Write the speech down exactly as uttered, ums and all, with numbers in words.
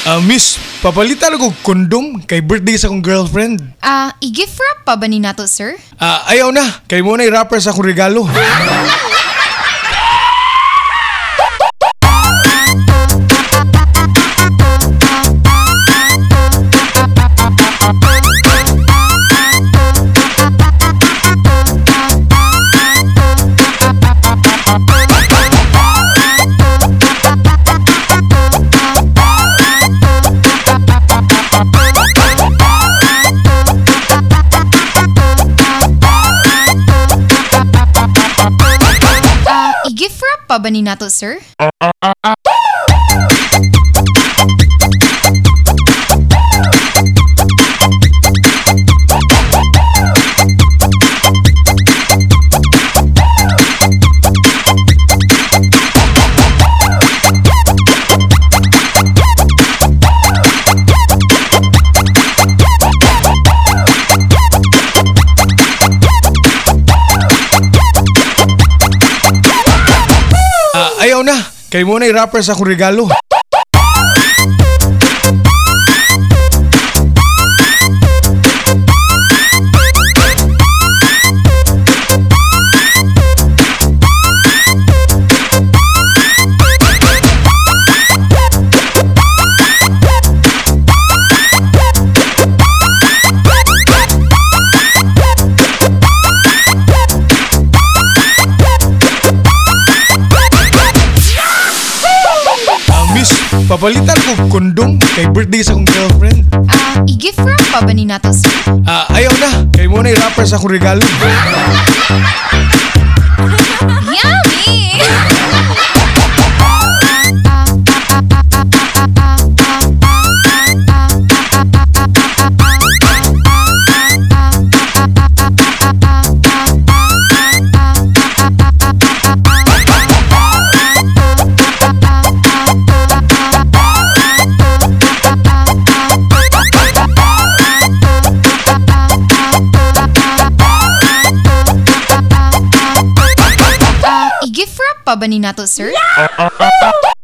Ah, miss, papalitan ako kondom kay birthday sa akong girlfriend. Ah, i-gift wrap pa ba ni nato, sir? Ah, ayaw na, kay mo na i-rapper sa akong regalo. Ah, i-gift wrap pa ba ni nato, sir? Ah, ayaw na, kay mo na i-rapper sa akong regalo. Ah, miss, papalitan ko kondom kay birthday sa akong girlfriend. Ah, i-gift wrap pa ba ni nato, sir? Ah, ayaw na, kay mo na i-rapper sa akong regalo. Yummy! Ah, i-gift wrap pa ba ni nato, sir?